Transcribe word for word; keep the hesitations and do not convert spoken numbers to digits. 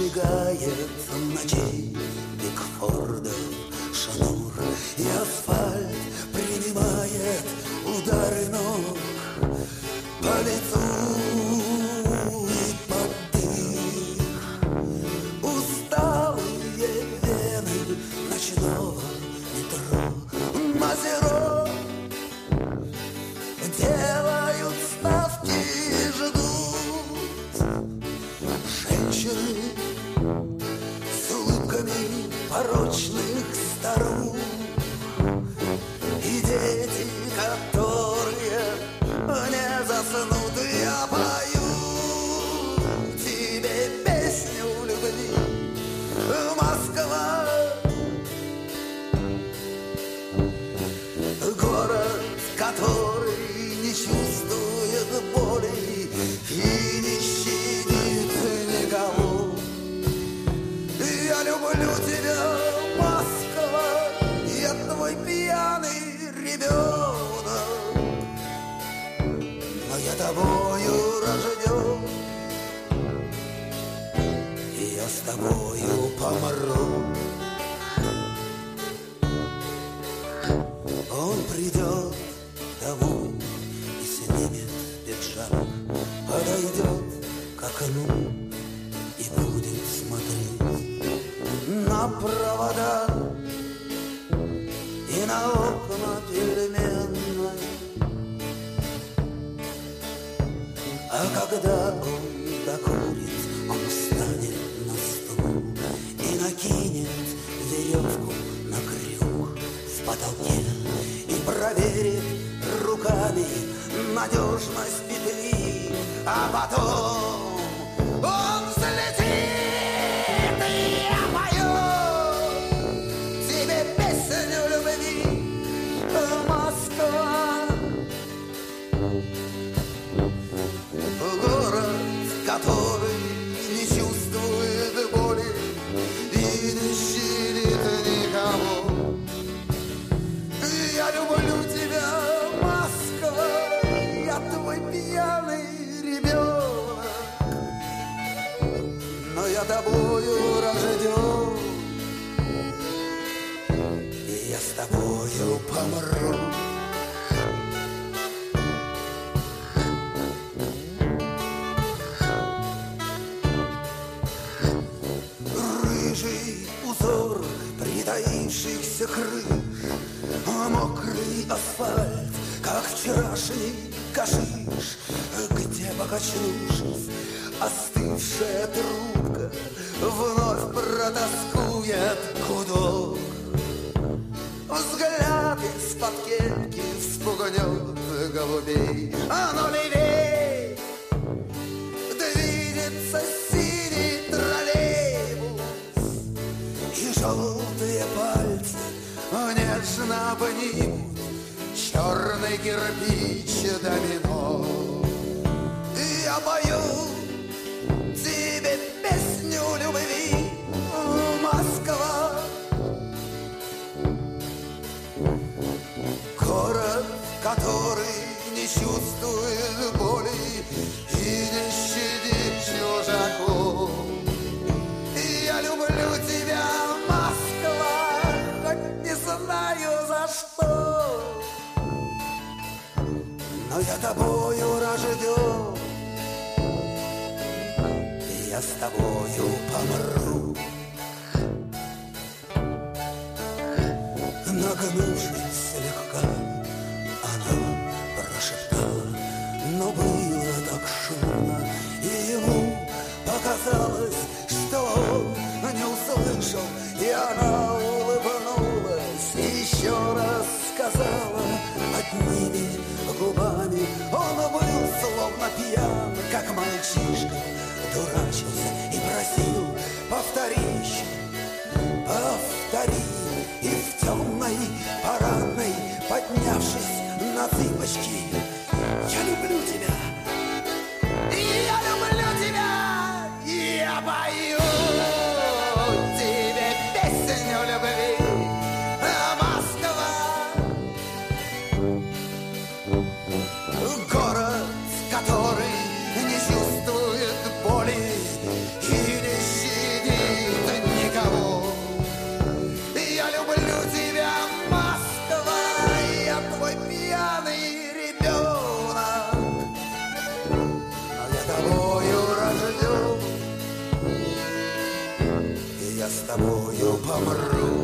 сжигает в ночи Бигфорда шнур, и асфальт принимает удары ног по лицу и под дых. Усталые вены ночного метро на зеро делают ставки и ждут. Женщины с улыбками порочных старух и дети, которые не заснут. Я пою тебе песню любви, Москва, город, который не чувствует боли и не щадит никого. Я люблю тебя, Москва, я твой пьяный ребенок, но я тобою рожден, и я с тобою помру. Он придет домой и снимет пиджак, подойдет к окну и будет смотреть на провода и на окна переменной. А когда он докурит, он встанет на стул и накинет веревку на крюк в потолке и проверит руками надежность петли, а потом он взлетит. И я пою тебе песню любви, Москва, город, который не чувствует боли и не щадит никого. Я люблю тебя, Москва, я твой пьяный ребенок, но я тобою рожден, и я с тобою помру. Рыжий узор притаившихся крыш, мокрый асфальт, как вчерашний кашиш, где, покачнувшись, остывшая трубка вновь протоскует гудок. Взгляд из-под кепки вспугнет голубей, а ну левей двинется синий троллейбус, и желтые пальцы нежно обнимут черный кирпич домино. И я пою тебе песню любви, Москва, город, который не чувствует боли и не щадит чужаков. И я люблю тебя, Москва, хоть не знаю за что, но я тобою рожден, и я с тобою помру. Нагнувшись слегка, она прошептала, но было так шумно, и ему показалось, что он не услышал, и она улыбнулась и еще раз сказала одними губами. Он был словно пьян, как мальчишка, дурачился и просил: повтори еще, повтори. И в темной парадной, поднявшись на цыпочки, я люблю тебя, я люблю тебя, я пою тебе песню любви, Москва, город, который не чувствует боли и не щадит тобою помру.